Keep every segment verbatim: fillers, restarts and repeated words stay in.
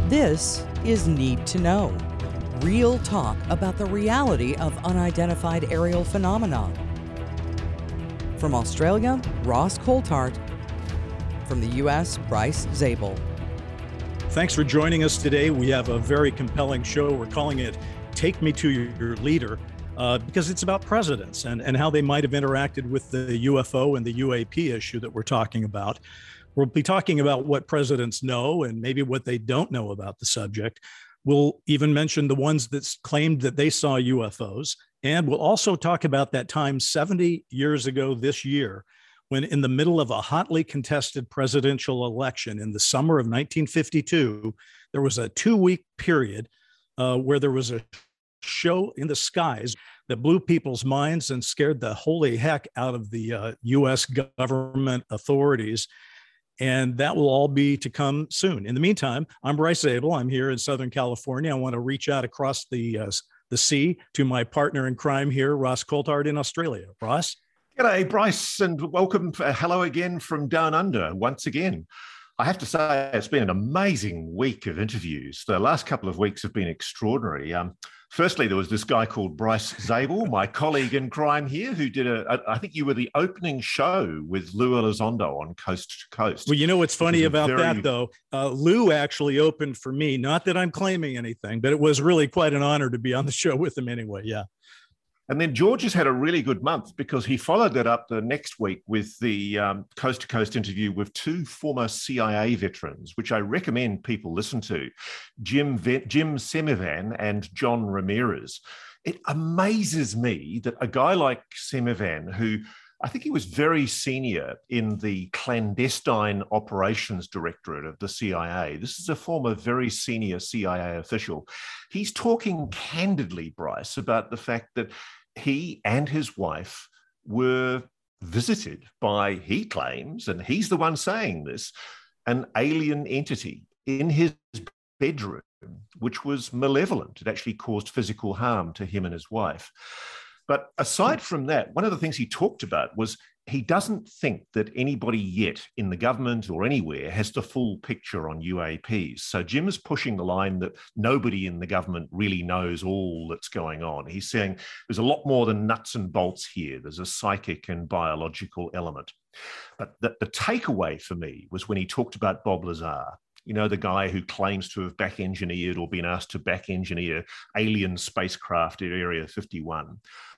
This is Need to Know, real talk about the reality of unidentified aerial phenomena. From Australia, Ross Coulthart. From the U S, Bryce Zabel. Thanks for joining us today. We have a very compelling show. We're calling it Take Me to Your Leader, uh, because it's about presidents and, and how they might have interacted with the U F O and the U A P issue that we're talking about. We'll be talking about what presidents know and maybe what they don't know about the subject. We'll even mention the ones that claimed that they saw U F Os. And we'll also talk about that time seventy years ago this year, when in the middle of a hotly contested presidential election in the summer of nineteen fifty-two, there was a two-week period uh, where there was a show in the skies that blew people's minds and scared the holy heck out of the uh, U S government authorities. And that will all be to come soon. In the meantime, I'm Bryce Zabel. I'm here in Southern California. I want to reach out across the uh, the sea to my partner in crime here, Ross Coulthart in Australia. Ross? G'day, Bryce, and welcome. Uh, hello again from down under once again. I have to say, it's been an amazing week of interviews. The last couple of weeks have been extraordinary. Um, firstly, there was this guy called Bryce Zabel, my colleague in crime here, who did a, a, I think you were the opening show with Lou Elizondo on Coast to Coast. Well, you know what's funny about very... that, though? Uh, Lou actually opened for me. Not that I'm claiming anything, but it was really quite an honor to be on the show with him anyway, yeah. And then George has had a really good month because he followed that up the next week with the um, Coast to Coast interview with two former C I A veterans, which I recommend people listen to, Jim, v- Jim Semivan and John Ramirez. It amazes me that a guy like Semivan, who I think he was very senior in the clandestine operations directorate of the C I A. This is a former very senior C I A official. He's talking candidly, Bryce, about the fact that he and his wife were visited by, he claims, and he's the one saying this, an alien entity in his bedroom, which was malevolent. It actually caused physical harm to him and his wife. But aside from that, one of the things he talked about was he doesn't think that anybody yet in the government or anywhere has the full picture on U A Ps. So Jim is pushing the line that nobody in the government really knows all that's going on. He's saying there's a lot more than nuts and bolts here. There's a psychic and biological element. But the, the takeaway for me was when he talked about Bob Lazar, you know, the guy who claims to have back-engineered or been asked to back-engineer alien spacecraft at Area fifty-one.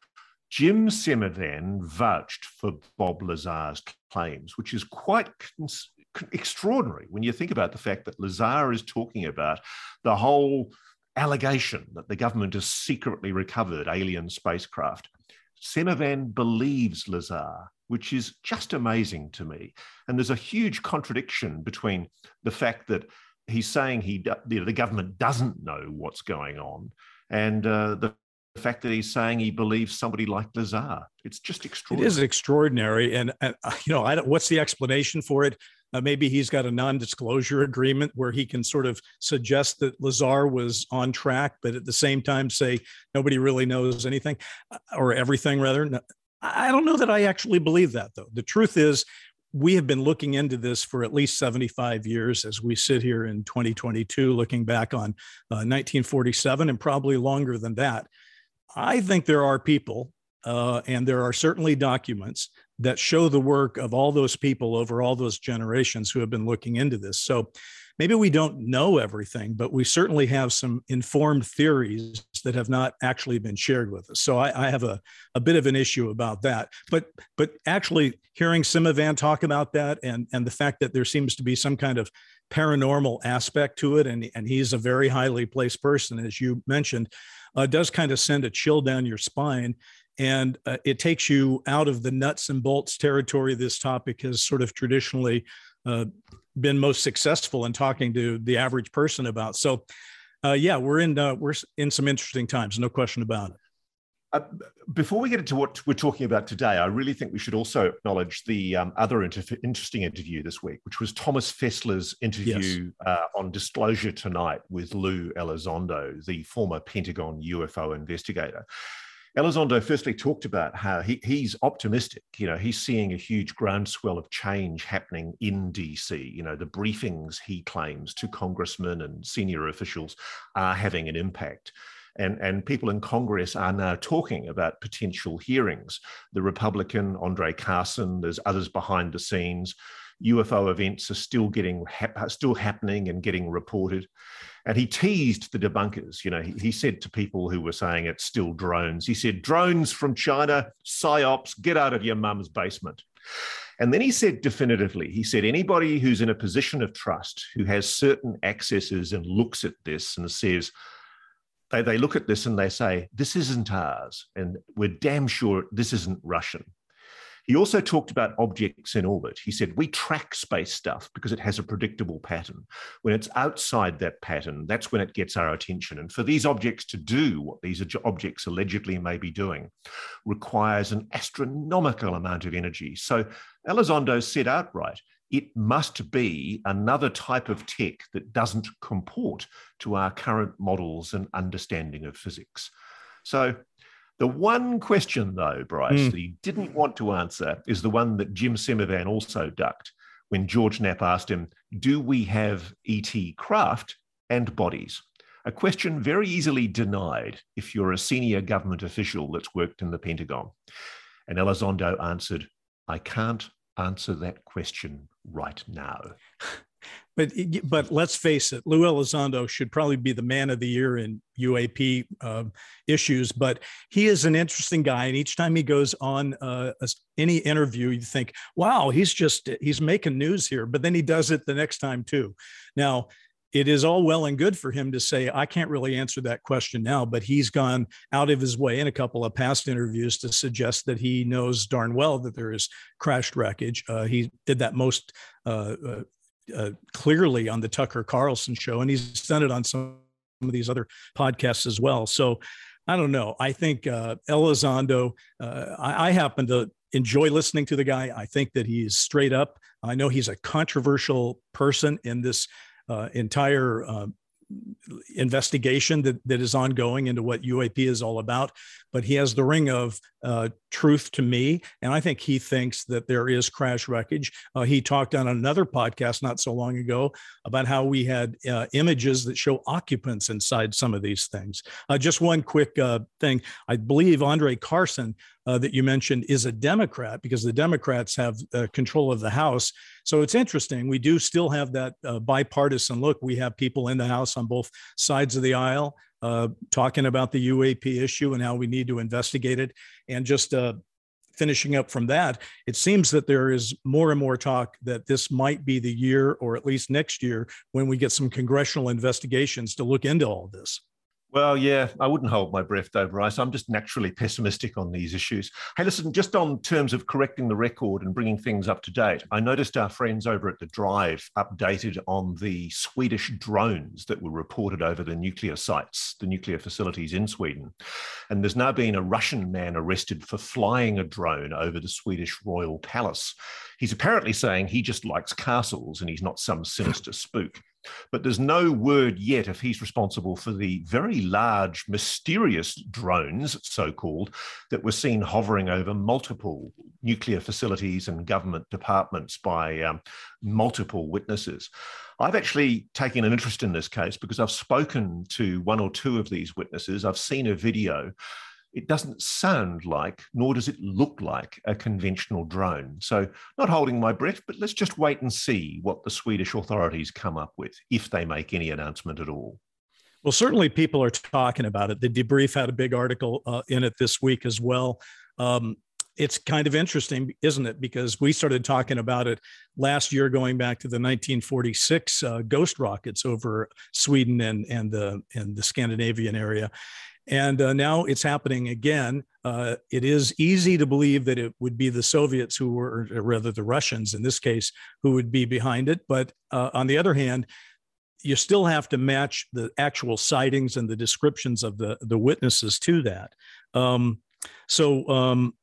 Jim Semivan vouched for Bob Lazar's claims, which is quite cons- extraordinary when you think about the fact that Lazar is talking about the whole allegation that the government has secretly recovered alien spacecraft. Semivan believes Lazar, which is just amazing to me. And there's a huge contradiction between the fact that he's saying he, you know, the government doesn't know what's going on and uh, the The fact that he's saying he believes somebody like Lazar. It's just extraordinary. It is extraordinary. And, uh, you know, I don't, what's the explanation for it? Uh, maybe he's got a non-disclosure agreement where he can sort of suggest that Lazar was on track, but at the same time say nobody really knows anything or everything, rather. No, I don't know that I actually believe that, though. The truth is, we have been looking into this for at least seventy-five years as we sit here in twenty twenty-two, looking back on uh, nineteen forty-seven and probably longer than that. I think there are people, uh, and there are certainly documents that show the work of all those people over all those generations who have been looking into this. So maybe we don't know everything, but we certainly have some informed theories that have not actually been shared with us. So I, I have a, a bit of an issue about that. But but actually hearing Semivan talk about that and, and the fact that there seems to be some kind of paranormal aspect to it, and, and he's a very highly placed person, as you mentioned, Uh, does kind of send a chill down your spine. And uh, it takes you out of the nuts and bolts territory this topic has sort of traditionally uh, been most successful in talking to the average person about. So, uh, yeah, we're in uh, we're in some interesting times, no question about it. Uh, before we get into what we're talking about today, I really think we should also acknowledge the um, other inter- interesting interview this week, which was Thomas Fessler's interview yes. uh, on Disclosure Tonight with Lou Elizondo, the former Pentagon U F O investigator. Elizondo firstly talked about how he, he's optimistic. You know, he's seeing a huge groundswell of change happening in D C. You know, the briefings he claims to congressmen and senior officials are having an impact. And, and people in Congress are now talking about potential hearings. The Republican, Andre Carson, there's others behind the scenes. U F O events are still getting still happening and getting reported. And he teased the debunkers. You know, he, he said to people who were saying it's still drones, he said, drones from China, psyops, get out of your mum's basement. And then he said definitively, he said, anybody who's in a position of trust, who has certain accesses and looks at this and says, they, they look at this and they say, this isn't ours. And we're damn sure this isn't Russian. He also talked about objects in orbit. He said, we track space stuff because it has a predictable pattern. When it's outside that pattern, that's when it gets our attention. And for these objects to do what these objects allegedly may be doing requires an astronomical amount of energy. So Elizondo said outright, it must be another type of tech that doesn't comport to our current models and understanding of physics. So the one question, though, Bryce, mm. that he didn't want to answer is the one that Jim Semivan also ducked when George Knapp asked him, do we have E T craft and bodies? A question very easily denied if you're a senior government official that's worked in the Pentagon. And Elizondo answered, I can't answer that question right now. But but let's face it, Lou Elizondo should probably be the man of the year in U A P uh, issues. But he is an interesting guy, and each time he goes on uh, a, any interview, you think, "Wow, he's just he's making news here." But then he does it the next time too. Now, it is all well and good for him to say, "I can't really answer that question now," but he's gone out of his way in a couple of past interviews to suggest that he knows darn well that there is crashed wreckage. Uh, he did that most. Uh, uh, Uh, clearly on the Tucker Carlson show, and he's done it on some of these other podcasts as well. So I don't know. I think uh, Elizondo, uh, I, I happen to enjoy listening to the guy. I think that he's straight up. I know he's a controversial person in this uh, entire uh, investigation that, that is ongoing into what U A P is all about, but he has the ring of uh, truth to me. And I think he thinks that there is crash wreckage. Uh, he talked on another podcast not so long ago about how we had uh, images that show occupants inside some of these things. Uh, just one quick uh, thing. I believe Andre Carson uh, that you mentioned is a Democrat because the Democrats have uh, control of the House. So it's interesting. We do still have that uh, bipartisan look. We have people in the House on both sides of the aisle uh, talking about the U A P issue and how we need to investigate it. And just uh, finishing up from that, it seems that there is more and more talk that this might be the year, or at least next year, when we get some congressional investigations to look into all this. Well, yeah, I wouldn't hold my breath though, Bryce. I'm just naturally pessimistic on these issues. Hey, listen, just on terms of correcting the record and bringing things up to date, I noticed our friends over at The Drive updated on the Swedish drones that were reported over the nuclear sites, the nuclear facilities in Sweden. And there's now been a Russian man arrested for flying a drone over the Swedish royal palace. He's apparently saying he just likes castles and he's not some sinister spook. But there's no word yet if he's responsible for the very large, mysterious drones, so-called, that were seen hovering over multiple nuclear facilities and government departments by um, multiple witnesses. I've actually taken an interest in this case because I've spoken to one or two of these witnesses. I've seen a video. It doesn't sound like, nor does it look like, a conventional drone. So not holding my breath, but let's just wait and see what the Swedish authorities come up with, if they make any announcement at all. Well, certainly people are talking about it. The Debrief had a big article uh, in it this week as well. Um, it's kind of interesting, isn't it? Because we started talking about it last year, going back to the nineteen forty-six uh, ghost rockets over Sweden and, and, the, and the Scandinavian area. And uh, now it's happening again. Uh, it is easy to believe that it would be the Soviets who were, or rather the Russians in this case, who would be behind it. But uh, on the other hand, you still have to match the actual sightings and the descriptions of the, the witnesses to that. Um, so um,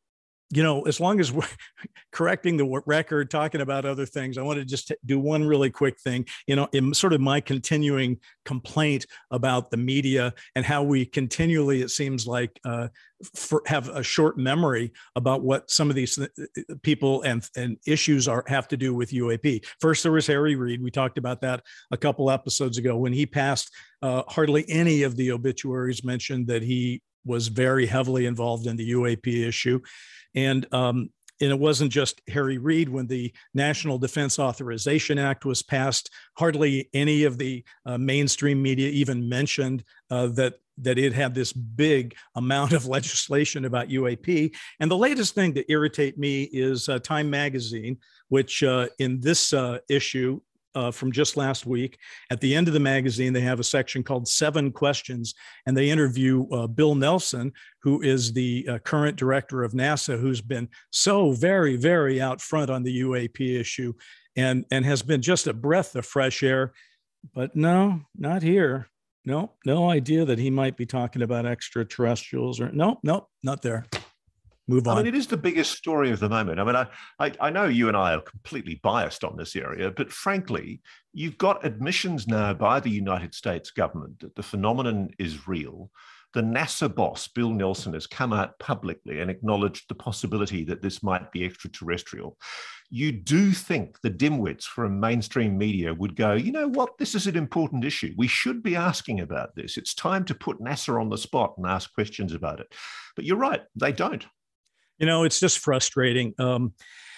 you know, as long as we're correcting the record, talking about other things, I want to just do one really quick thing. You know, in sort of my continuing complaint about the media and how we continually, it seems like, uh, for, have a short memory about what some of these people and, and issues are have to do with U A P. First, there was Harry Reid. We talked about that a couple episodes ago. When he passed, uh, hardly any of the obituaries mentioned that he was very heavily involved in the U A P issue. And, um, and it wasn't just Harry Reid. When the National Defense Authorization Act was passed, hardly any of the uh, mainstream media even mentioned uh, that, that it had this big amount of legislation about U A P. And the latest thing to irritate me is uh, Time Magazine, which uh, in this uh, issue, Uh, from just last week, at the end of the magazine, they have a section called Seven Questions, and they interview uh, Bill Nelson, who is the uh, current director of NASA, who's been so very, very out front on the U A P issue, and, and has been just a breath of fresh air. But no, not here. No, no idea that he might be talking about extraterrestrials or no, no, not there. Move on. I mean, it is the biggest story of the moment. I mean, I, I, I know you and I are completely biased on this area, but frankly, you've got admissions now by the United States government that the phenomenon is real. The NASA boss, Bill Nelson, has come out publicly and acknowledged the possibility that this might be extraterrestrial. You do think the dimwits from mainstream media would go, you know what, this is an important issue. We should be asking about this. It's time to put NASA on the spot and ask questions about it. But you're right, they don't. You know, it's just frustrating. Um,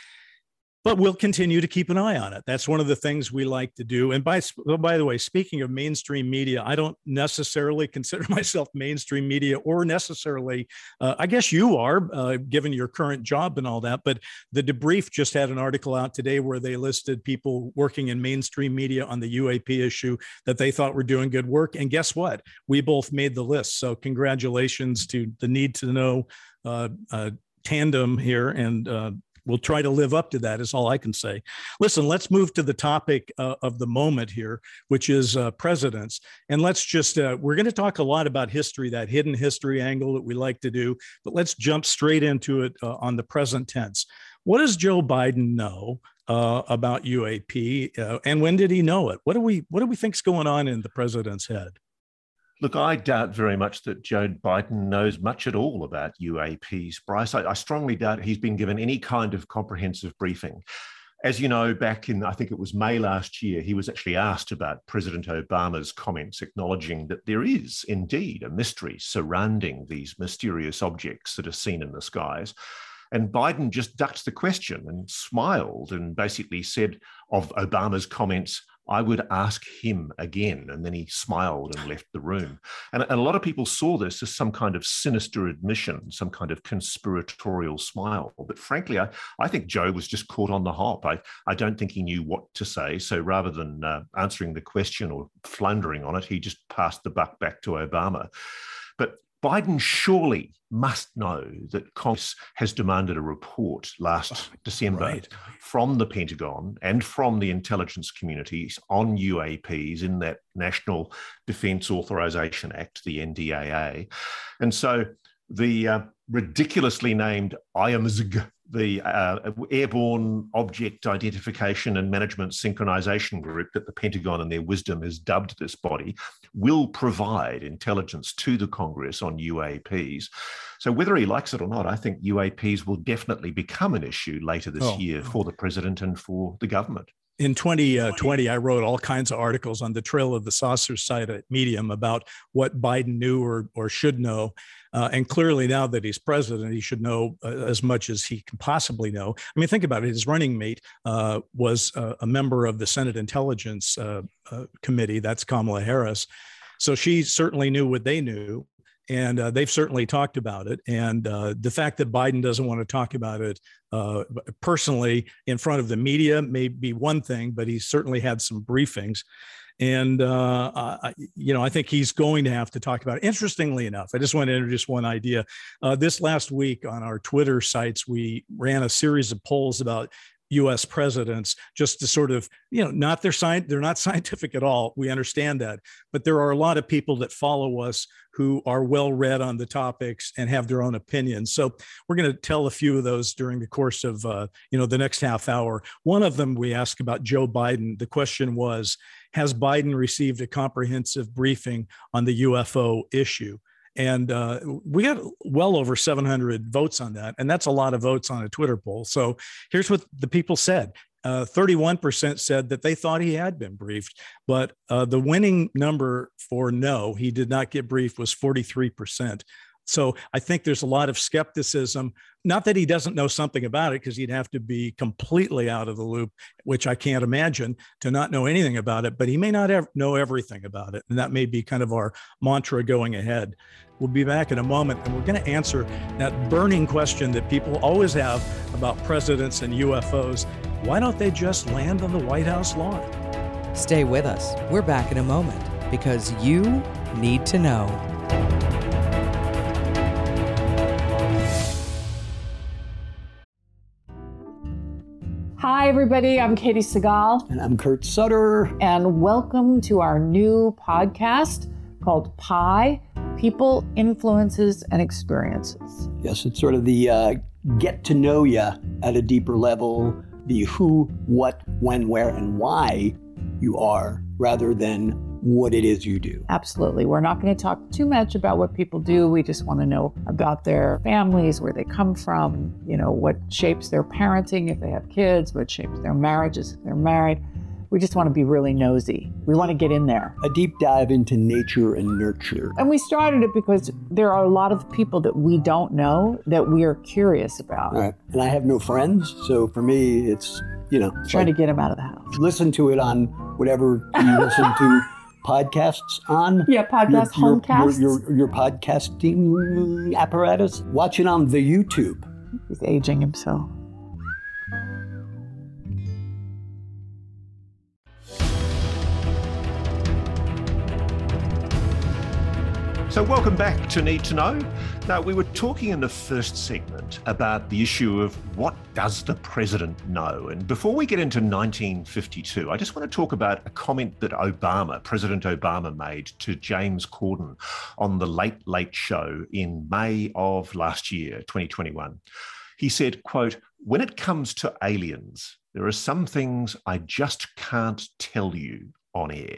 but we'll continue to keep an eye on it. That's one of the things we like to do. And by, by the way, speaking of mainstream media, I don't necessarily consider myself mainstream media or necessarily, uh, I guess you are, uh, given your current job and all that. But the Debrief just had an article out today where they listed people working in mainstream media on the U A P issue that they thought were doing good work. And guess what? We both made the list. So congratulations to the Need to Know uh, uh, tandem here, and uh, we'll try to live up to that is all I can say. Listen, let's move to the topic uh, of the moment here, which is uh, presidents. And let's just, uh, we're going to talk a lot about history, that hidden history angle that we like to do, but let's jump straight into it uh, on the present tense. What does Joe Biden know uh, about U A P, uh, and when did he know it? What do we, what do we think's going on in the president's head? Look, I doubt very much that Joe Biden knows much at all about U A Ps, Bryce. I, I strongly doubt he's been given any kind of comprehensive briefing. As you know, back in, I think it was May last year, he was actually asked about President Obama's comments acknowledging that there is indeed a mystery surrounding these mysterious objects that are seen in the skies. And Biden just ducked the question and smiled and basically said of Obama's comments, I would ask him again. And then he smiled and left the room. And, and a lot of people saw this as some kind of sinister admission, some kind of conspiratorial smile. But frankly, I, I think Joe was just caught on the hop. I, I don't think he knew what to say. So rather than uh, answering the question or floundering on it, he just passed the buck back to Obama. But Biden surely must know that Congress has demanded a report last oh, December right. from the Pentagon and from the intelligence communities on U A Ps in that National Defense Authorization Act, the N D A A. And so the uh, ridiculously named I A M S G, the uh, Airborne Object Identification and Management Synchronization Group that the Pentagon in their wisdom has dubbed this body, will provide intelligence to the Congress on U A Ps. So whether he likes it or not, I think U A Ps will definitely become an issue later this oh. year for the president and for the government. In twenty twenty, I wrote all kinds of articles on the Trail of the Saucer site at Medium about what Biden knew or, or should know. Uh, and clearly now that he's president, he should know uh, as much as he can possibly know. I mean, think about it. His running mate uh, was uh, a member of the Senate Intelligence uh, uh, Committee. That's Kamala Harris. So she certainly knew what they knew. And uh, they've certainly talked about it. And uh, the fact that Biden doesn't want to talk about it uh, personally in front of the media may be one thing, but he certainly had some briefings. And, uh, I, you know, I think he's going to have to talk about it. Interestingly enough, I just want to introduce one idea. Uh, this last week on our Twitter sites, we ran a series of polls about U S presidents, just to sort of, you know, not their science, they're not scientific at all. We understand that. But there are a lot of people that follow us who are well read on the topics and have their own opinions. So we're going to tell a few of those during the course of, uh, you know, the next half hour. One of them, we asked about Joe Biden. The question was, has Biden received a comprehensive briefing on the U F O issue? And uh, we got well over seven hundred votes on that. And that's a lot of votes on a Twitter poll. So here's what the people said. Uh, thirty-one percent said that they thought he had been briefed, but uh, the winning number for no, he did not get briefed, was forty-three percent. So I think there's a lot of skepticism, not that he doesn't know something about it, because he'd have to be completely out of the loop, which I can't imagine, to not know anything about it, but he may not ever know everything about it. And that may be kind of our mantra going ahead. We'll be back in a moment, and we're going to answer that burning question that people always have about presidents and U F Os. Why don't they just land on the White House lawn? Stay with us. We're back in a moment, because you need to know. Hi, everybody. I'm Katie Segal. And I'm Kurt Sutter. And welcome to our new podcast called Pi, People, Influences, and Experiences. Yes, it's sort of the uh, get to know you at a deeper level, the who, what, when, where, and why you are, rather than what it is you do. Absolutely. We're not going to talk too much about what people do. We just want to know about their families, where they come from, you know, what shapes their parenting if they have kids, what shapes their marriages if they're married. We just want to be really nosy. We want to get in there. A deep dive into nature and nurture. And we started it because there are a lot of people that we don't know that we are curious about. Right. And I have no friends, so for me, it's, you know. Trying like, to get them out of the house. Listen to it on whatever you listen to podcasts on. Yeah, podcast, your, homecasts. Your, your, your podcasting apparatus. Watch it on the YouTube. He's aging himself. So welcome back to Need to Know. Now, we were talking in the first segment about the issue of what does the president know? And before we get into nineteen fifty-two, I just want to talk about a comment that Obama, President Obama, made to James Corden on the Late Late Show in May of last year, twenty twenty-one. He said, quote, "When it comes to aliens, there are some things I just can't tell you on air."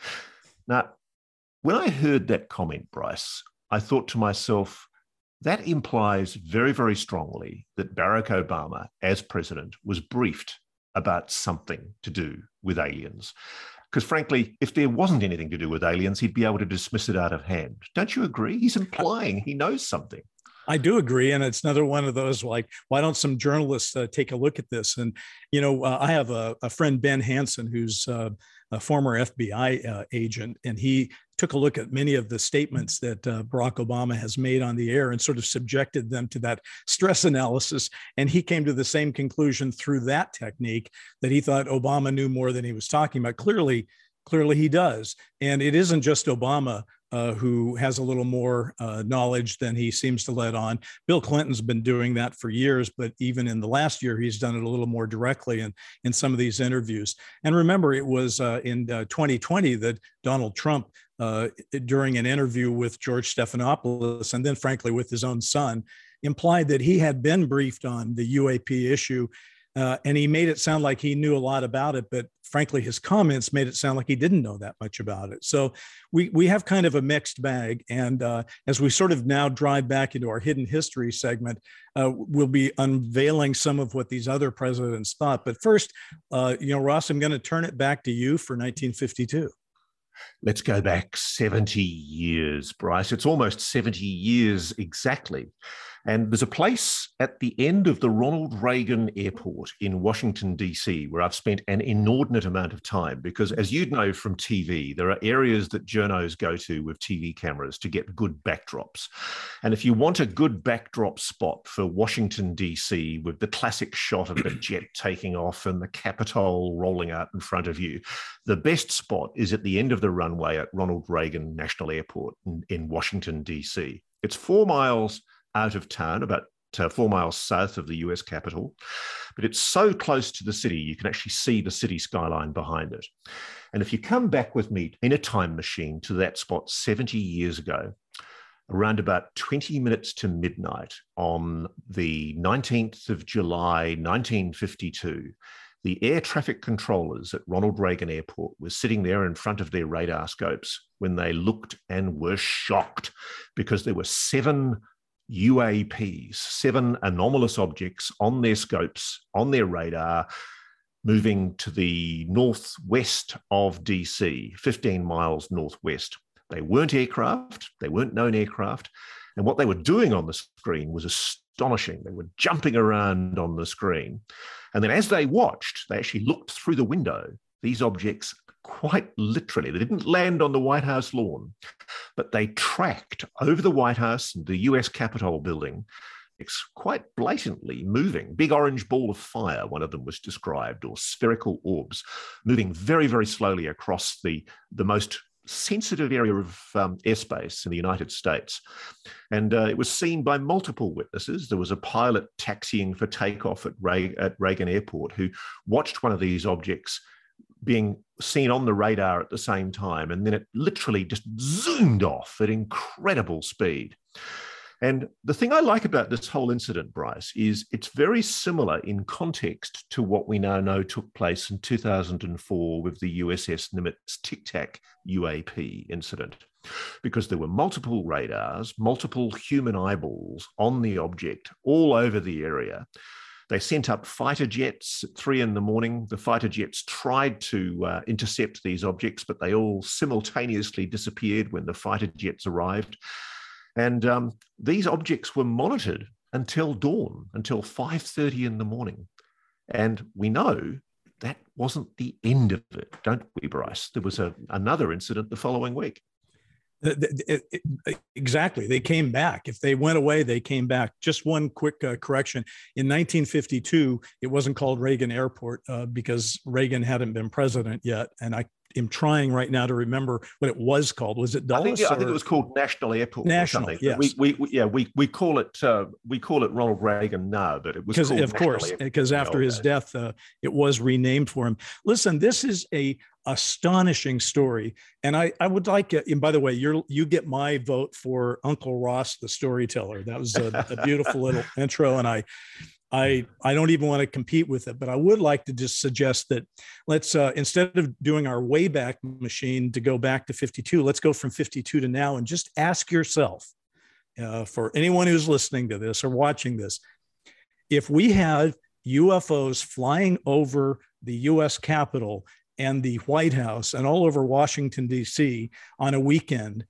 Now, when I heard that comment, Bryce, I thought to myself, that implies very, very strongly that Barack Obama, as president, was briefed about something to do with aliens. Because frankly, if there wasn't anything to do with aliens, he'd be able to dismiss it out of hand. Don't you agree? He's implying he knows something. I do agree. And it's another one of those, like, why don't some journalists uh, take a look at this? And, you know, uh, I have a, a friend, Ben Hansen, who's uh, a former F B I uh, agent, and he took a look at many of the statements that uh, Barack Obama has made on the air and sort of subjected them to that stress analysis. And he came to the same conclusion through that technique, that he thought Obama knew more than he was talking about. Clearly, clearly he does. And it isn't just Obama Uh, who has a little more uh, knowledge than he seems to let on. Bill Clinton's been doing that for years, but even in the last year, he's done it a little more directly in, in some of these interviews. And remember, it was uh, in uh, twenty twenty that Donald Trump, uh, during an interview with George Stephanopoulos, and then frankly with his own son, implied that he had been briefed on the U A P issue. Uh, and he made it sound like he knew a lot about it, but frankly, his comments made it sound like he didn't know that much about it. So we we have kind of a mixed bag. And uh, as we sort of now drive back into our hidden history segment, uh, we'll be unveiling some of what these other presidents thought. But first, uh, you know, Ross, I'm going to turn it back to you for nineteen fifty-two. Let's go back seventy years, Bryce. It's almost seventy years exactly. And there's a place at the end of the Ronald Reagan Airport in Washington, D C, where I've spent an inordinate amount of time, because as you'd know from T V, there are areas that journos go to with T V cameras to get good backdrops. And if you want a good backdrop spot for Washington, D C, with the classic shot of the jet taking off and the Capitol rolling out in front of you, the best spot is at the end of the runway at Ronald Reagan National Airport in, in Washington, D C. It's four miles out of town, about uh, four miles south of the U S Capitol. but it's so close to the city, you can actually see the city skyline behind it. And if you come back with me in a time machine to that spot seventy years ago, around about twenty minutes to midnight on the nineteenth of July, nineteen fifty-two, the air traffic controllers at Ronald Reagan Airport were sitting there in front of their radar scopes when they looked and were shocked because there were seven U A Ps, seven anomalous objects on their scopes, on their radar, moving to the northwest of D C, fifteen miles northwest. They weren't aircraft, they weren't known aircraft, and what they were doing on the screen was astonishing. They were jumping around on the screen. And then as they watched, they actually looked through the window. These objects, quite literally, they didn't land on the White House lawn, but they tracked over the White House and the U S Capitol building. It's quite blatantly moving. Big orange ball of fire, one of them was described, or spherical orbs, moving very, very slowly across the, the most sensitive area of um, airspace in the United States. And uh, it was seen by multiple witnesses. There was a pilot taxiing for takeoff at, Re- at Reagan Airport who watched one of these objects being seen on the radar at the same time, and then it literally just zoomed off at incredible speed. And the thing I like about this whole incident, Bryce, is it's very similar in context to what we now know took place in two thousand four with the U S S Nimitz Tic Tac U A P incident, because there were multiple radars, multiple human eyeballs on the object all over the area. They sent up fighter jets at three in the morning. The fighter jets tried to uh, intercept these objects, but they all simultaneously disappeared when the fighter jets arrived. And um, these objects were monitored until dawn, until five thirty in the morning. And we know that wasn't the end of it, don't we, Bryce? There was a, another incident the following week. Exactly. They came back. If they went away, they came back. Just one quick uh, correction. In nineteen fifty-two, it wasn't called Reagan Airport uh, because Reagan hadn't been president yet. And I am trying right now to remember what it was called. Was it Dulles? I think, yeah, I think it was called National Airport. National, or something. yes. We, we, we, yeah, we, we call it uh, we call it Ronald Reagan now, but it was called of National course, Airport because after his days. death, uh, it was renamed for him. Listen, this is a astonishing story, and I I would like. Uh, and by the way, you're you get my vote for Uncle Ross, the storyteller. That was a, a beautiful little intro, and I. I, I don't even want to compete with it, but I would like to just suggest that let's, uh, instead of doing our Wayback Machine to go back to fifty-two, let's go from fifty-two to now and just ask yourself, uh, for anyone who's listening to this or watching this, if we had U F Os flying over the U S Capitol and the White House and all over Washington, D C on a weekend,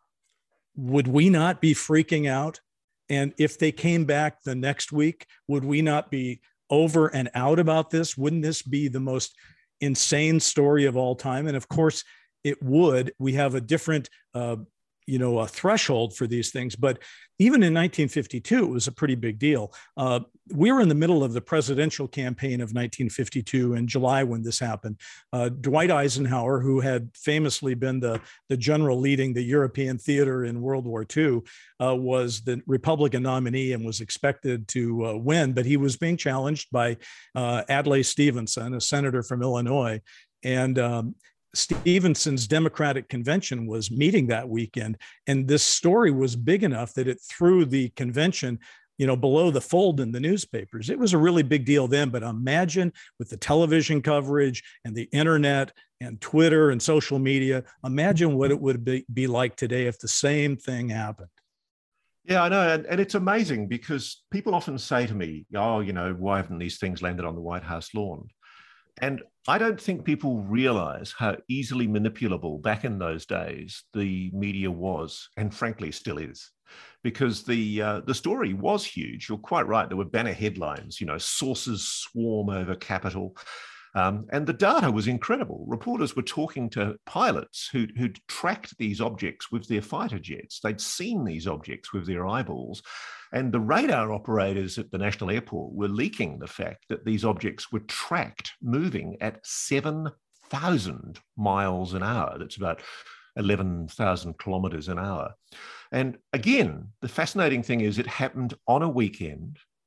would we not be freaking out? And if they came back the next week, would we not be over and out about this? Wouldn't this be the most insane story of all time? And of course, it would. We have a different, uh, you know, a threshold for these things. But even in nineteen fifty-two, it was a pretty big deal. Uh, we were in the middle of the presidential campaign of nineteen fifty-two in July when this happened. Uh, Dwight Eisenhower, who had famously been the, the general leading the European theater in World War Two, uh, was the Republican nominee and was expected to uh, win, but he was being challenged by uh, Adlai Stevenson, a senator from Illinois. And um, Stevenson's Democratic convention was meeting that weekend, and this story was big enough that it threw the convention, you know, below the fold in the newspapers. It was a really big deal then, but imagine with the television coverage and the internet and Twitter and social media, imagine what it would be, be like today if the same thing happened. Yeah, I know. And, and it's amazing because people often say to me, oh, you know, why haven't these things landed on the White House lawn? And I don't think people realize how easily manipulable back in those days the media was, and frankly still is, because the uh, the story was huge. You're quite right. There were banner headlines, you know, sources swarm over Capitol. Um, and the data was incredible. Reporters were talking to pilots who, who'd tracked these objects with their fighter jets. They'd seen these objects with their eyeballs. And the radar operators at the National Airport were leaking the fact that these objects were tracked moving at seven thousand miles an hour. That's about eleven thousand kilometers an hour. And again, the fascinating thing is it happened on a weekend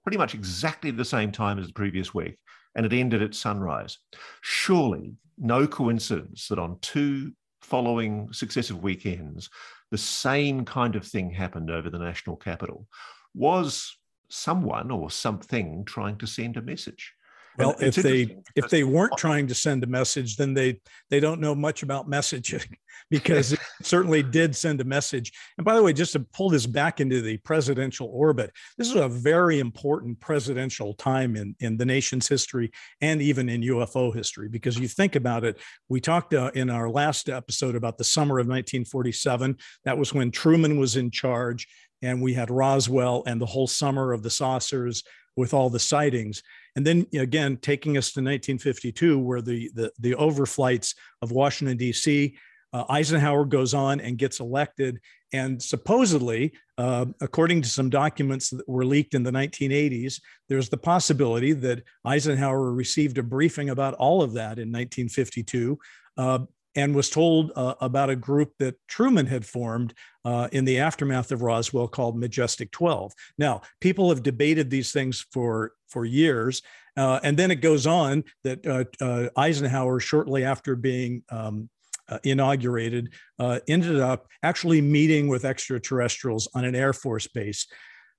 pretty much exactly the same time as the previous week, and it ended at sunrise. Surely no coincidence that on two following successive weekends, the same kind of thing happened over the national capital. Was someone or something trying to send a message? Well, if they if they weren't trying to send a message, then they they don't know much about messaging, because it certainly did send a message. And by the way, just to pull this back into the presidential orbit, this is a very important presidential time in, in the nation's history and even in U F O history, because you think about it, we talked uh, in our last episode about the summer of nineteen forty-seven. That was when Truman was in charge, and we had Roswell and the whole summer of the saucers with all the sightings. And then again, taking us to nineteen fifty-two, where the, the, the overflights of Washington, D C, uh, Eisenhower goes on and gets elected. And supposedly, uh, according to some documents that were leaked in the nineteen eighties, there's the possibility that Eisenhower received a briefing about all of that in nineteen fifty-two. Uh, and was told uh, about a group that Truman had formed uh, in the aftermath of Roswell called Majestic twelve. Now, people have debated these things for, for years. Uh, and then it goes on that uh, uh, Eisenhower, shortly after being um, uh, inaugurated, uh, ended up actually meeting with extraterrestrials on an Air Force base.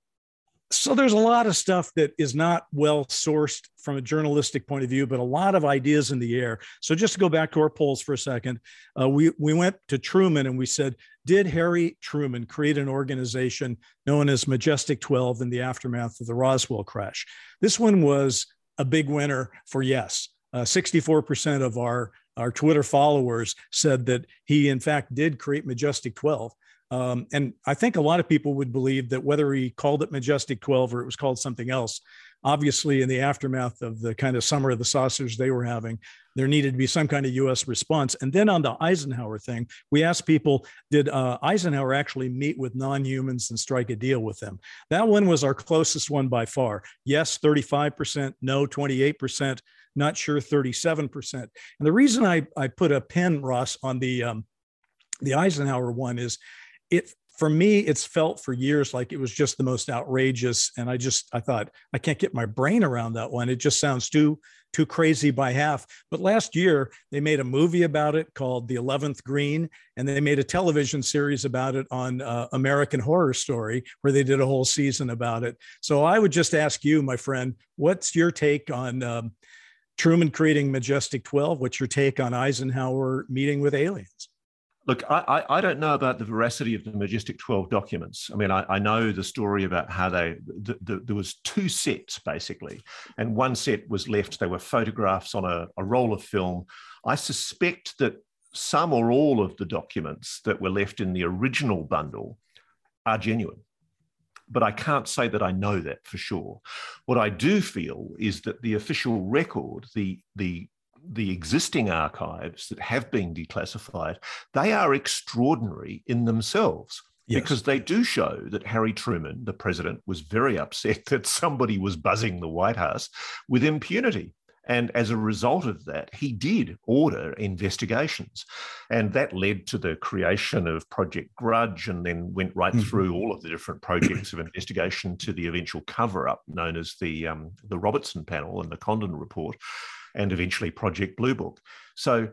So there's a lot of stuff that is not well sourced from a journalistic point of view, but a lot of ideas in the air. So just to go back to our polls for a second, uh, we, we went to Truman and we said, did Harry Truman create an organization known as Majestic twelve in the aftermath of the Roswell crash? This one was a big winner for yes. Uh, sixty-four percent of our, our Twitter followers said that he, in fact, did create Majestic twelve. Um, and I think a lot of people would believe that whether he called it Majestic twelve or it was called something else, obviously in the aftermath of the kind of summer of the saucers they were having, there needed to be some kind of U S response. And then on the Eisenhower thing, we asked people, did uh, Eisenhower actually meet with non-humans and strike a deal with them? That one was our closest one by far. Yes, thirty-five percent, no, twenty-eight percent, not sure, thirty-seven percent. And the reason I, I put a pin, Ross, on the, um, the Eisenhower one is, it, for me, it's felt for years like it was just the most outrageous. And I just, I thought, I can't get my brain around that one. It just sounds too, too crazy by half. But last year, they made a movie about it called The eleventh Green, and they made a television series about it on uh, American Horror Story, where they did a whole season about it. So I would just ask you, my friend, what's your take on um, Truman creating Majestic twelve? What's your take on Eisenhower meeting with aliens? Look, I, I don't know about the veracity of the Majestic twelve documents. I mean, I, I know the story about how they, the, the, there was two sets basically, and one set was left, they were photographs on a, a roll of film. I suspect that some or all of the documents that were left in the original bundle are genuine, but I can't say that I know that for sure. What I do feel is that the official record, the, the the existing archives that have been declassified, they are extraordinary in themselves. Yes. Because they do show that Harry Truman, the president, was very upset that somebody was buzzing the White House with impunity. And as a result of that, he did order investigations. And that led to the creation of Project Grudge, and then went right mm-hmm. through all of the different projects of investigation to the eventual cover-up known as the, um, the Robertson Panel and the Condon Report, and eventually Project Blue Book. So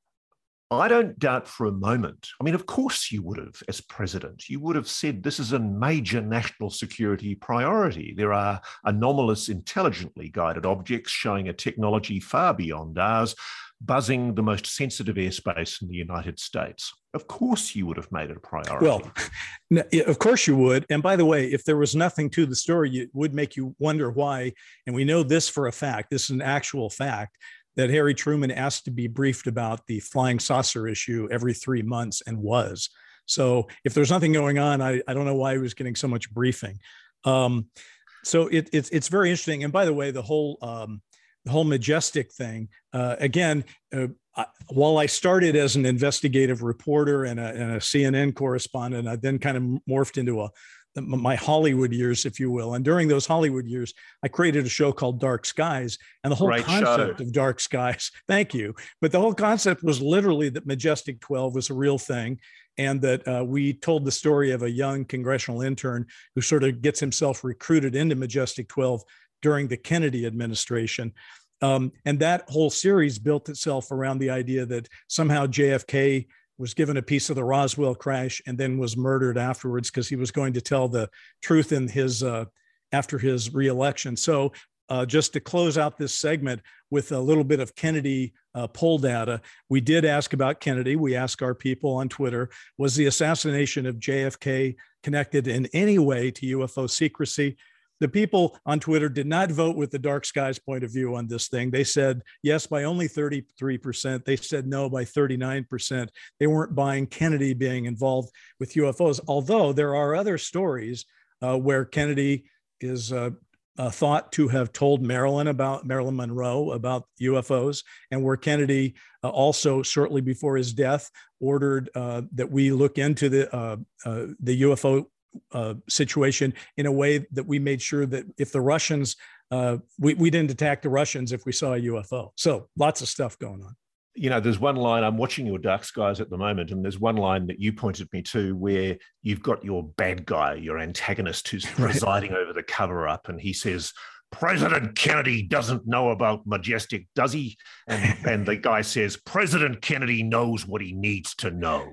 I don't doubt for a moment, I mean, of course you would have, as president, you would have said this is a major national security priority. There are anomalous, intelligently guided objects showing a technology far beyond ours, buzzing the most sensitive airspace in the United States. Of course you would have made it a priority. Well, of course you would. And by the way, if there was nothing to the story, it would make you wonder why. And we know this for a fact, this is an actual fact, that Harry Truman asked to be briefed about the flying saucer issue every three months and was. So if there's nothing going on, I, I don't know why he was getting so much briefing. Um, so it, it's, it's very interesting. And by the way, the whole, um, the whole Majestic thing, uh, again, uh, I, while I started as an investigative reporter and a, and a C N N correspondent, I then kind of morphed into a my Hollywood years, if you will. And during those Hollywood years, I created a show called Dark Skies, and the whole Great concept show. of Dark Skies, thank you. But the whole concept was literally that Majestic twelve was a real thing. and that uh, we told the story of a young congressional intern who sort of gets himself recruited into Majestic twelve during the Kennedy administration. Um, and that whole series built itself around the idea that somehow J F K was given a piece of the Roswell crash and then was murdered afterwards because he was going to tell the truth in his uh, after his reelection. So uh, just to close out this segment with a little bit of Kennedy uh, poll data, we did ask about Kennedy. We asked our people on Twitter, was the assassination of J F K connected in any way to U F O secrecy? The people on Twitter did not vote with the dark skies point of view on this thing. They said yes by only thirty-three percent. They said no by thirty-nine percent. They weren't buying Kennedy being involved with U F Os, although there are other stories uh, where Kennedy is uh, uh, thought to have told Marilyn about Marilyn Monroe about U F Os, and where Kennedy uh, also shortly before his death ordered uh, that we look into the uh, uh, the U F O Uh, situation in a way that we made sure that if the Russians, uh, we, we didn't attack the Russians if we saw a U F O. So lots of stuff going on. You know, there's one line, I'm watching your Dark Skies at the moment, and there's one line that you pointed me to where you've got your bad guy, your antagonist who's Right. presiding over the cover-up, and he says, President Kennedy doesn't know about Majestic, does he? And, and the guy says, President Kennedy knows what he needs to know.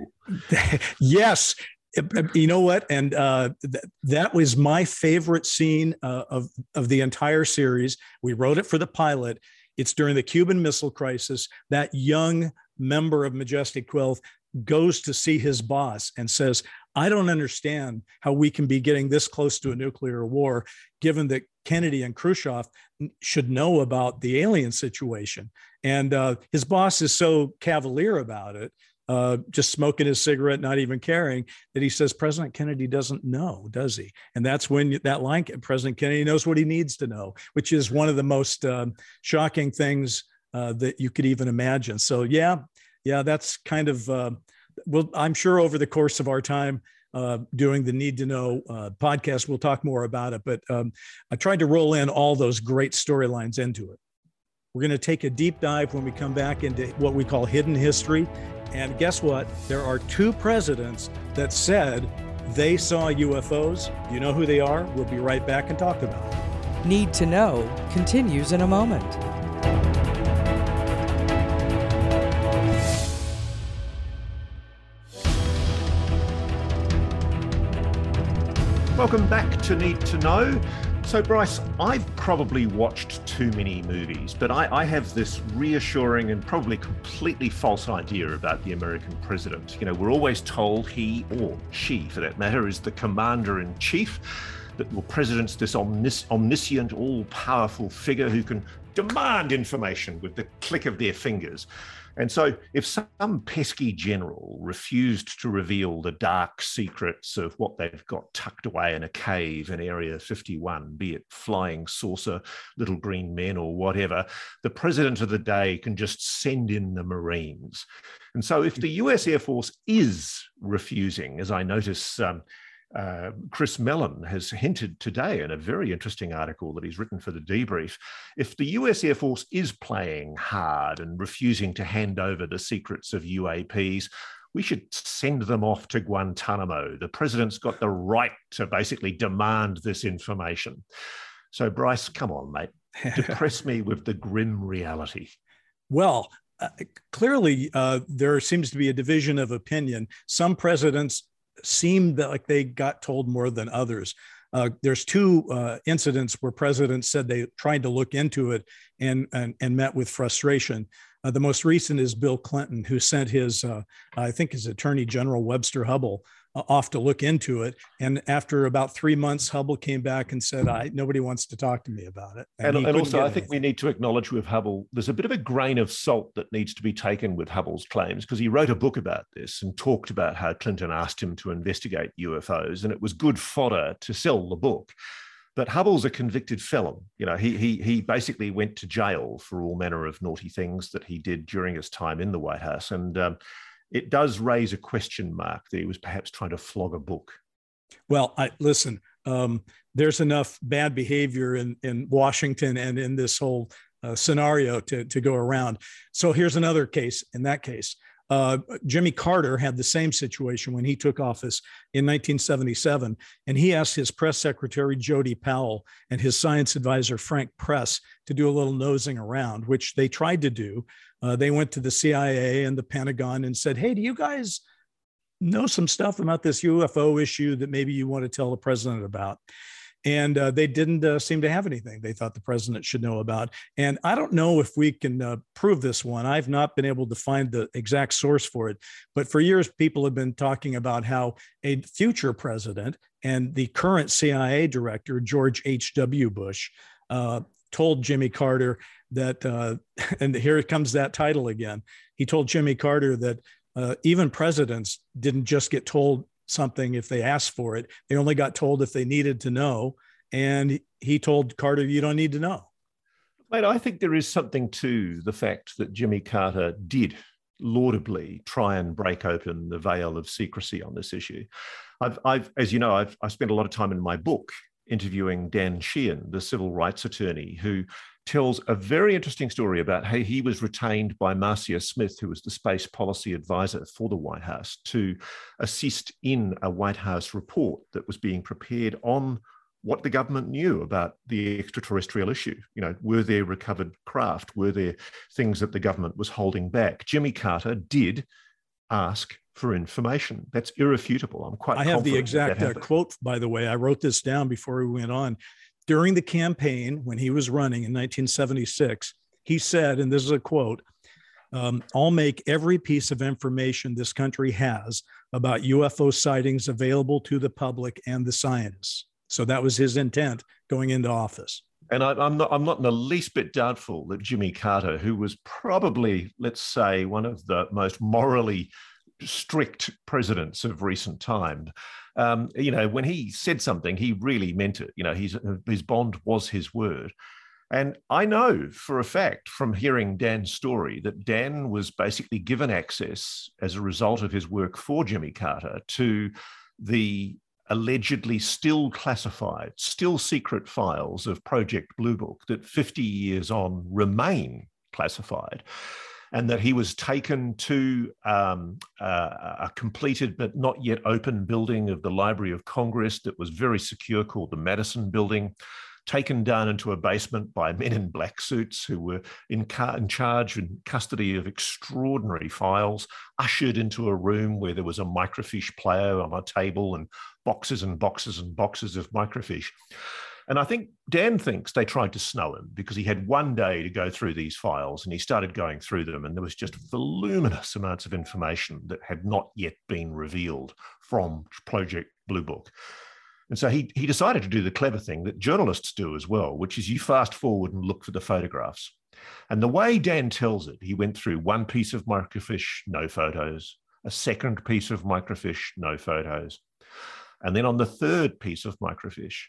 Yes. You know what? And uh, th- that was my favorite scene uh, of, of the entire series. We wrote it for the pilot. It's during the Cuban Missile Crisis. That young member of Majestic twelve goes to see his boss and says, I don't understand how we can be getting this close to a nuclear war, given that Kennedy and Khrushchev should know about the alien situation. And uh, his boss is so cavalier about it, Uh, just smoking his cigarette, not even caring, that he says, President Kennedy doesn't know, does he? And that's when that line, President Kennedy knows what he needs to know, which is one of the most uh, shocking things uh, that you could even imagine. So yeah, yeah, that's kind of, uh, well, I'm sure over the course of our time uh, doing the Need to Know uh, podcast, we'll talk more about it. But um, I tried to roll in all those great storylines into it. We're going to take a deep dive when we come back into what we call hidden history. And guess what? There are two presidents that said they saw U F Os. Do you know who they are? We'll be right back and talk about it. Need to Know continues in a moment. Welcome back to Need to Know. So, Bryce, I've probably watched too many movies, but I, I have this reassuring and probably completely false idea about the American president. You know, we're always told he, or she for that matter, is the commander-in-chief, that the president's this omnis- omniscient, all-powerful figure who can demand information with the click of their fingers. And so if some pesky general refused to reveal the dark secrets of what they've got tucked away in a cave in Area fifty-one, be it flying saucer, little green men or whatever, the president of the day can just send in the Marines. And so if the U S Air Force is refusing, as I notice um, Uh, Chris Mellon has hinted today in a very interesting article that he's written for the Debrief, if the U S Air Force is playing hard and refusing to hand over the secrets of U A Ps, we should send them off to Guantanamo. The president's got the right to basically demand this information. So, Bryce, come on, mate. Depress me with the grim reality. Well, uh, clearly uh, there seems to be a division of opinion. Some presidents seemed like they got told more than others. Uh, there's two uh, incidents where presidents said they tried to look into it and, and, and met with frustration. Uh, the most recent is Bill Clinton, who sent his, uh, I think his Attorney General Webster Hubbell uh, off to look into it. And after about three months, Hubbell came back and said, I, nobody wants to talk to me about it. And, And, and also, I think anything. we need to acknowledge with Hubbell, there's a bit of a grain of salt that needs to be taken with Hubbell's claims, because he wrote a book about this and talked about how Clinton asked him to investigate U F Os, and it was good fodder to sell the book. But Hubbell's a convicted felon. You know, he he he basically went to jail for all manner of naughty things that he did during his time in the White House. And um, it does raise a question mark that he was perhaps trying to flog a book. Well, I, listen, um, there's enough bad behavior in, in Washington and in this whole uh, scenario to, to go around. So here's another case. In that case, Uh, Jimmy Carter had the same situation when he took office in nineteen seventy-seven, and he asked his press secretary, Jody Powell, and his science advisor, Frank Press, to do a little nosing around, which they tried to do. Uh, they went to the C I A and the Pentagon and said, hey, do you guys know some stuff about this U F O issue that maybe you want to tell the president about? And uh, they didn't uh, seem to have anything they thought the president should know about. And I don't know if we can uh, prove this one. I've not been able to find the exact source for it. But for years, people have been talking about how a future president and the current C I A director, George H W Bush, uh, told Jimmy Carter that, uh, and here comes that title again. He told Jimmy Carter that uh, even presidents didn't just get told something if they asked for it. They only got told if they needed to know. And he told Carter, you don't need to know. Mate, I think there is something to the fact that Jimmy Carter did laudably try and break open the veil of secrecy on this issue. I've, I've as you know, I've, I've spent a lot of time in my book interviewing Dan Sheehan, the civil rights attorney, who tells a very interesting story about how he was retained by Marcia Smith, who was the space policy advisor for the White House, to assist in a White House report that was being prepared on what the government knew about the extraterrestrial issue. You know, were there recovered craft? Were there things that the government was holding back? Jimmy Carter did ask for information. That's irrefutable. I'm quite I have the exact uh, quote, by the way. I wrote this down before we went on. During the campaign, when he was running in nineteen seventy-six, he said, and this is a quote, um, I'll make every piece of information this country has about U F O sightings available to the public and the scientists. So that was his intent going into office. And I, I'm not I'm not in the least bit doubtful that Jimmy Carter, who was probably, let's say, one of the most morally strict presidents of recent time, um, you know, when he said something, he really meant it. You know, his, his bond was his word. And I know for a fact from hearing Dan's story that Dan was basically given access as a result of his work for Jimmy Carter to the allegedly still classified, still secret files of Project Blue Book that fifty years on remain classified, and that he was taken to um, uh, a completed but not yet open building of the Library of Congress that was very secure, called the Madison Building, taken down into a basement by men in black suits who were in, car- in charge and custody of extraordinary files, ushered into a room where there was a microfiche player on a table and boxes and boxes and boxes of microfiche. And I think Dan thinks they tried to snow him because he had one day to go through these files, and he started going through them, and there was just voluminous amounts of information that had not yet been revealed from Project Blue Book. And so he, he decided to do the clever thing that journalists do as well, which is you fast forward and look for the photographs. And the way Dan tells it, he went through one piece of microfiche, no photos, a second piece of microfiche, no photos. And then on the third piece of microfiche,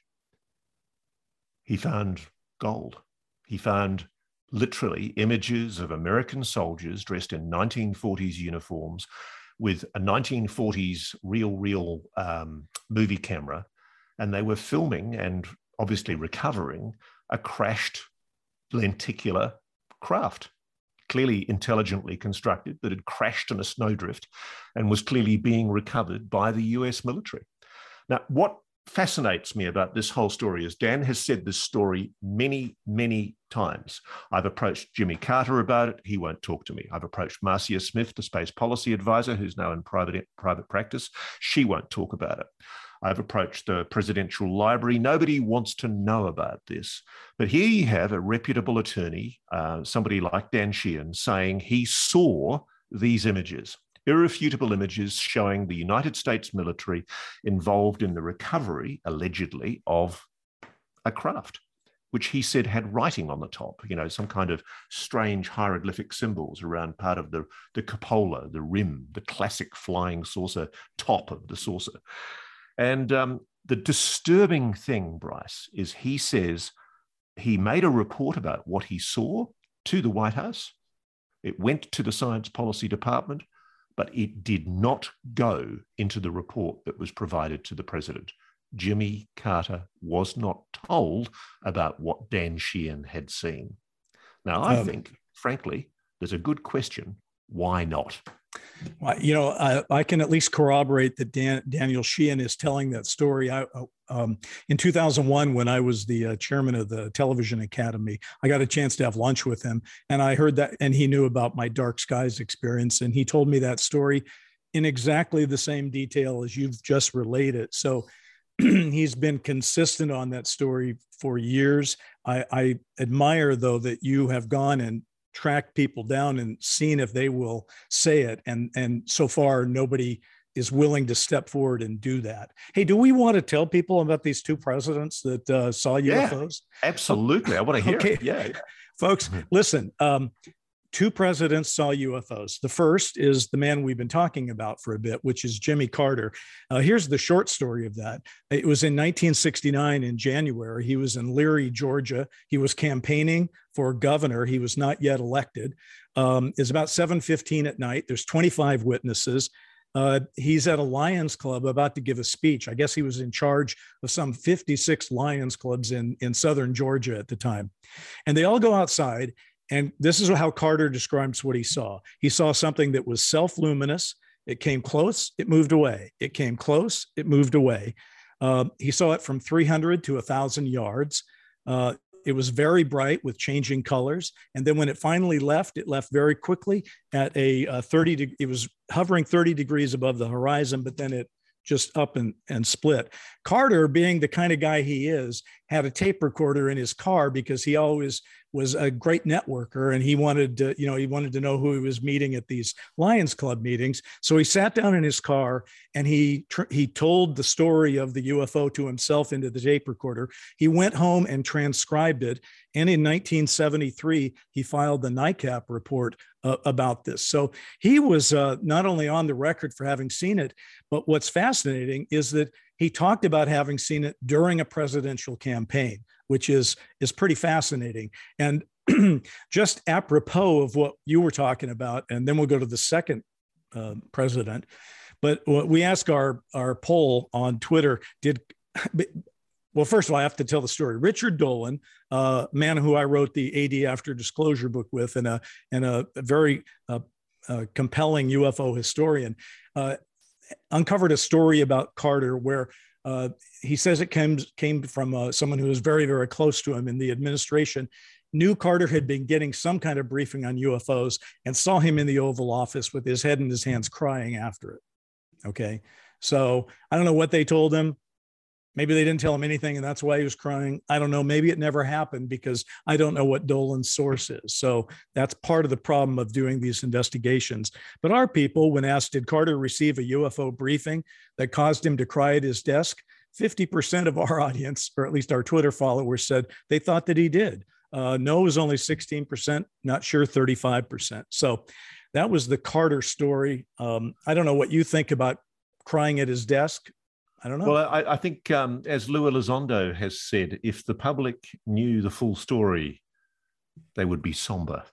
he found gold. He found literally images of American soldiers dressed in nineteen forties uniforms with a nineteen forties reel reel um, movie camera. And they were filming and obviously recovering a crashed lenticular craft, clearly intelligently constructed, that had crashed in a snowdrift and was clearly being recovered by the U S military. Now, what fascinates me about this whole story is Dan has said this story many, many times. I've approached Jimmy Carter about it. He won't talk to me. I've approached Marcia Smith, the space policy advisor, who's now in private, private practice. She won't talk about it. I've approached the presidential library. Nobody wants to know about this. But here you have a reputable attorney, uh, somebody like Dan Sheehan, saying he saw these images, irrefutable images showing the United States military involved in the recovery, allegedly, of a craft, which he said had writing on the top, you know, some kind of strange hieroglyphic symbols around part of the, the cupola, the rim, the classic flying saucer top of the saucer. And um, the disturbing thing, Bryce, is he says he made a report about what he saw to the White House. It went to the Science Policy Department, but it did not go into the report that was provided to the president. Jimmy Carter was not told about what Dan Sheehan had seen. Now, I um, think, frankly, there's a good question. Why not? Well, you know, I, I can at least corroborate that Dan, Daniel Sheehan is telling that story. I, um, in two thousand one, when I was the uh, chairman of the Television Academy, I got a chance to have lunch with him, and I heard that, and he knew about my Dark Skies experience, and he told me that story in exactly the same detail as you've just relayed it. So he's been consistent on that story for years. I, I admire, though, that you have gone and tracked people down and seen if they will say it. And, and so far, nobody is willing to step forward and do that. Hey, do we want to tell people about these two presidents that uh, saw U F Os? Yeah, absolutely. I want to hear okay. it. Yeah, yeah. Folks, listen. Um, Two presidents saw U F Os. The first is the man we've been talking about for a bit, which is Jimmy Carter. Uh, here's the short story of that. It was in nineteen sixty-nine in January. He was in Leary, Georgia. He was campaigning for governor. He was not yet elected. Um, it's about seven fifteen at night. There's twenty-five witnesses. Uh, he's at a Lions Club about to give a speech. I guess he was in charge of some fifty-six Lions Clubs in, in southern Georgia at the time. And they all go outside. And this is how Carter describes what he saw. He saw something that was self-luminous. It came close, it moved away. It came close, it moved away. Uh, he saw it from three hundred to one thousand yards. Uh, it was very bright with changing colors. And then when it finally left, it left very quickly at a uh, thirty, de- it was hovering thirty degrees above the horizon, but then it just up and, and split. Carter, being the kind of guy he is, had a tape recorder in his car because he always was a great networker, and he wanted to, you know, he wanted to know who he was meeting at these Lions Club meetings. So he sat down in his car and he tr- he told the story of the U F O to himself into the tape recorder. He went home and transcribed it. And in nineteen seventy-three, he filed the NICAP report uh, about this. So he was uh, not only on the record for having seen it, but what's fascinating is that he talked about having seen it during a presidential campaign, which is, is pretty fascinating. And just apropos of what you were talking about, and then we'll go to the second uh, president. But we asked our, our poll on Twitter, did, well, first of all, I have to tell the story. Richard Dolan, a uh, man who I wrote the A D After Disclosure book with, and a, and a, a very uh, uh, compelling U F O historian, uh, uncovered a story about Carter where uh, he says it came, came from uh, someone who was very, very close to him in the administration, knew Carter had been getting some kind of briefing on U F Os and saw him in the Oval Office with his head in his hands crying after it. Okay. So I don't know what they told him. Maybe they didn't tell him anything and that's why he was crying. I don't know. Maybe it never happened because I don't know what Dolan's source is. So that's part of the problem of doing these investigations. But our people, when asked, did Carter receive a U F O briefing that caused him to cry at his desk? fifty percent of our audience, or at least our Twitter followers, said they thought that he did. Uh, no was only sixteen percent, not sure thirty-five percent. So that was the Carter story. Um, I don't know what you think about crying at his desk. I don't know. Well, I, I think, um, as Lou Elizondo has said, if the public knew the full story, they would be somber.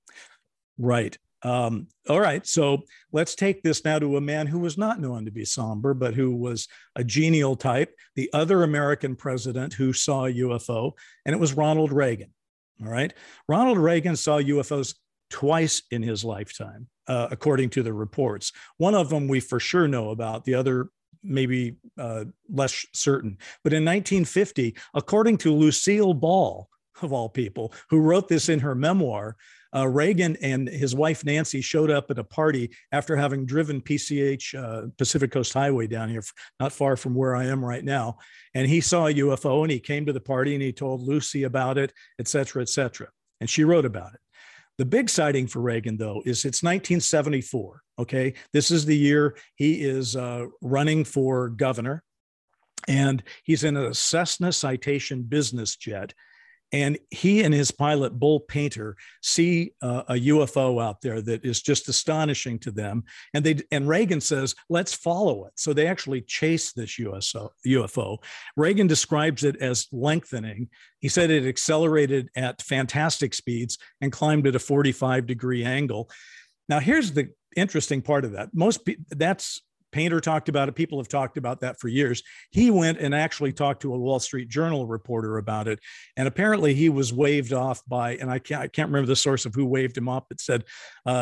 Right. Um, all right. So let's take this now to a man who was not known to be somber, but who was a genial type, the other American president who saw a U F O, and it was Ronald Reagan. All right. Ronald Reagan saw U F Os twice in his lifetime, uh, according to the reports. One of them we for sure know about, the other maybe uh, less certain. But in nineteen fifty, according to Lucille Ball, of all people, who wrote this in her memoir, uh, Reagan and his wife Nancy showed up at a party after having driven P C H, uh, Pacific Coast Highway down here, not far from where I am right now. And he saw a U F O and he came to the party and he told Lucy about it, et cetera, et cetera. And she wrote about it. The big sighting for Reagan, though, is it's nineteen seventy-four. Okay. This is the year he is uh, running for governor, and he's in a Cessna Citation business jet. And he and his pilot, Bull Painter, see uh, a U F O out there that is just astonishing to them. And they and Reagan says, let's follow it. So they actually chase this U F O. Reagan describes it as lengthening. He said it accelerated at fantastic speeds and climbed at a forty-five degree angle. Now, here's the interesting part of that. Most people, that's Painter talked about it. People have talked about that for years. He went and actually talked to a Wall Street Journal reporter about it. And apparently he was waved off by, and I can't, I can't remember the source of who waved him off, but said, uh,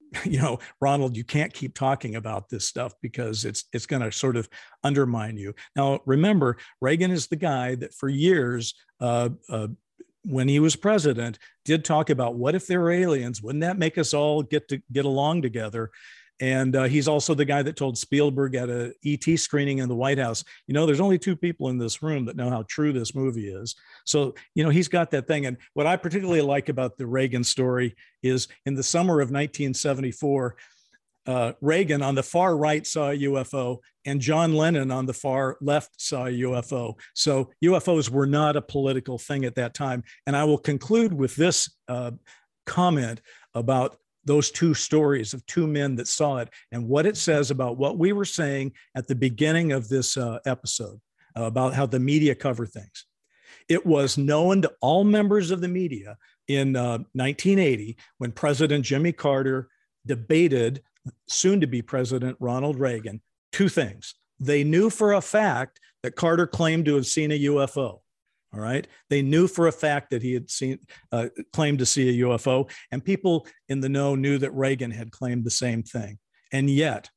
you know, Ronald, you can't keep talking about this stuff because it's it's going to sort of undermine you. Now, remember, Reagan is the guy that for years, uh, uh, when he was president, did talk about what if there were aliens? Wouldn't that make us all get to get along together? And uh, he's also the guy that told Spielberg at a E T screening in the White House, you know, there's only two people in this room that know how true this movie is. So, you know, he's got that thing. And what I particularly like about the Reagan story is in the summer of nineteen seventy-four, uh, Reagan on the far right saw a U F O and John Lennon on the far left saw a U F O. So U F Os were not a political thing at that time. And I will conclude with this uh, comment about those two stories of two men that saw it and what it says about what we were saying at the beginning of this uh, episode uh, about how the media cover things. It was known to all members of the media in uh, nineteen eighty when President Jimmy Carter debated soon-to-be President Ronald Reagan, two things. They knew for a fact that Carter claimed to have seen a U F O. All right. They knew for a fact that he had seen, uh, claimed to see a U F O, and people in the know knew that Reagan had claimed the same thing. And yet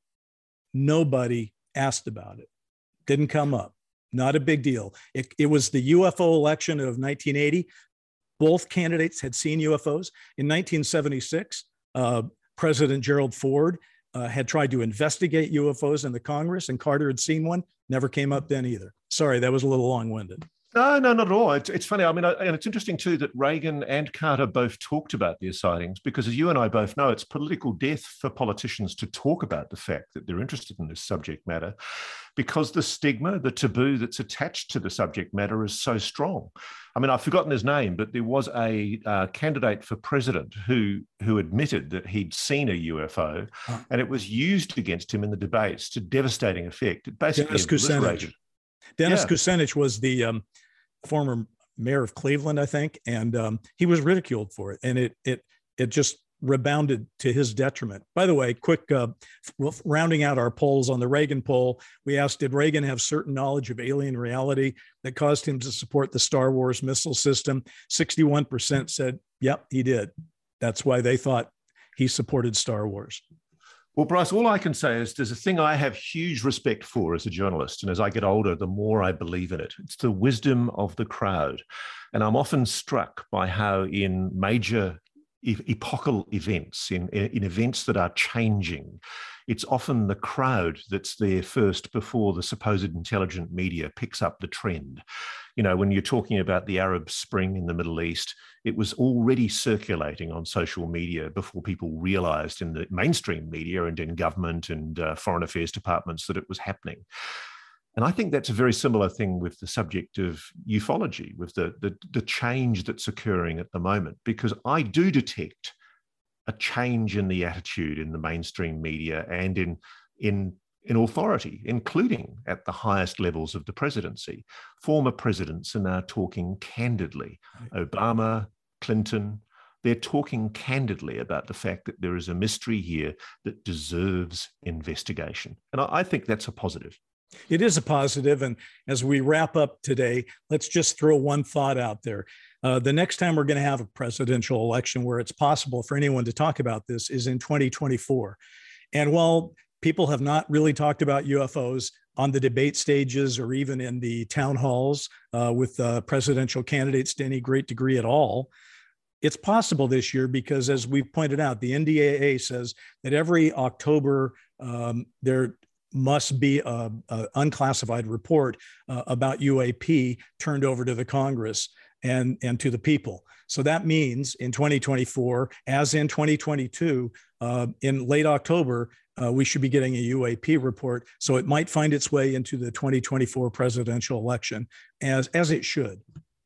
nobody asked about it. Didn't come up. Not a big deal. It, it was the U F O election of nineteen eighty. Both candidates had seen U F Os. In nineteen seventy-six, uh, President Gerald Ford uh, had tried to investigate U F Os in the Congress, and Carter had seen one. Never came up then either. Sorry, that was a little long-winded. No, no, not at all. It's, it's funny. I mean, I, and it's interesting too that Reagan and Carter both talked about these sightings because, as you and I both know, it's political death for politicians to talk about the fact that they're interested in this subject matter because the stigma, the taboo that's attached to the subject matter is so strong. I mean, I've forgotten his name, but there was a uh, candidate for president who, who admitted that he'd seen a U F O, oh. and it was used against him in the debates to devastating effect. It basically Dennis Kucinich. Dennis yeah. Kucinich was the um, former mayor of Cleveland, I think, and um, he was ridiculed for it, and it it it just rebounded to his detriment. By the way, quick uh, rounding out our polls on the Reagan poll, we asked, did Reagan have certain knowledge of alien reality that caused him to support the Star Wars missile system? sixty-one percent said, yep, he did. That's why they thought he supported Star Wars. Well, Bryce, all I can say is there's a thing I have huge respect for as a journalist. And as I get older, the more I believe in it. It's the wisdom of the crowd. And I'm often struck by how in major epochal events, in, in events that are changing, it's often the crowd that's there first before the supposed intelligent media picks up the trend. You know, when you're talking about the Arab Spring in the Middle East, it was already circulating on social media before people realized in the mainstream media and in government and uh, foreign affairs departments that it was happening. And I think that's a very similar thing with the subject of ufology, with the, the, the change that's occurring at the moment, because I do detect a change in the attitude in the mainstream media and in, in, in authority, including at the highest levels of the presidency. Former presidents are now talking candidly. Obama, Clinton, they're talking candidly about the fact that there is a mystery here that deserves investigation. And I, I think that's a positive. It is a positive. And as we wrap up today, let's just throw one thought out there. Uh, the next time we're going to have a presidential election where it's possible for anyone to talk about this is in twenty twenty-four. And while people have not really talked about U F Os on the debate stages or even in the town halls uh, with uh, presidential candidates to any great degree at all, it's possible this year because, as we've pointed out, the N D A A says that every October um, there must be an unclassified report uh, about U A P turned over to the Congress and, and to the people. So that means in twenty twenty-four, as in twenty twenty-two, uh, in late October, uh, we should be getting a U A P report. So it might find its way into the twenty twenty-four presidential election, as, as it should.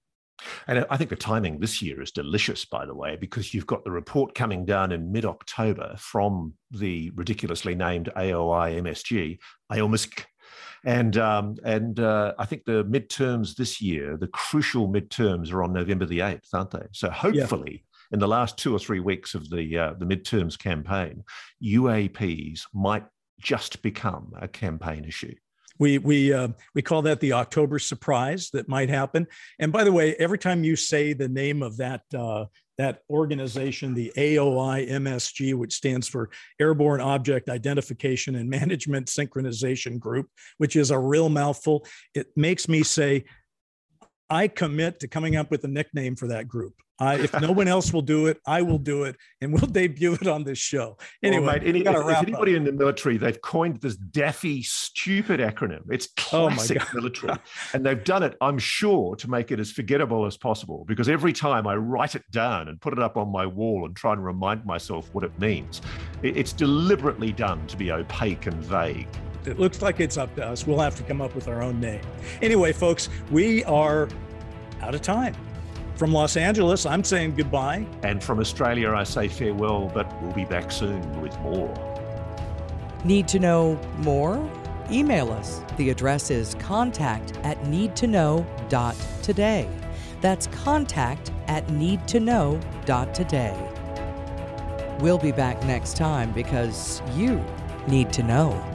And I think the timing this year is delicious, by the way, because you've got the report coming down in mid-October from the ridiculously named A O I M S G, A O M S G. And, um, and uh, I think the midterms this year, the crucial midterms are on November the eighth, aren't they? So hopefully yeah. in the last two or three weeks of the, uh, the midterms campaign, U A Ps might just become a campaign issue. We we uh, we call that the October surprise that might happen. And by the way, every time you say the name of that uh, that organization, the A O I M S G, which stands for Airborne Object Identification and Management Synchronization Group, which is a real mouthful. It makes me say, I commit to coming up with a nickname for that group. I, if no one else will do it, I will do it, and we'll debut it on this show. Anyway, well, mate, any, if, if anybody up. in the military, they've coined this DAFI stupid acronym. It's classic oh military. And they've done it, I'm sure, to make it as forgettable as possible, because every time I write it down and put it up on my wall and try and remind myself what it means, it, it's deliberately done to be opaque and vague. It looks like it's up to us. We'll have to come up with our own name. Anyway, folks, we are out of time. From Los Angeles, I'm saying goodbye. And from Australia, I say farewell, but we'll be back soon with more. Need to know more? Email us. The address is contact at need to know dot today. That's contact at need to know dot today. We'll be back next time because you need to know.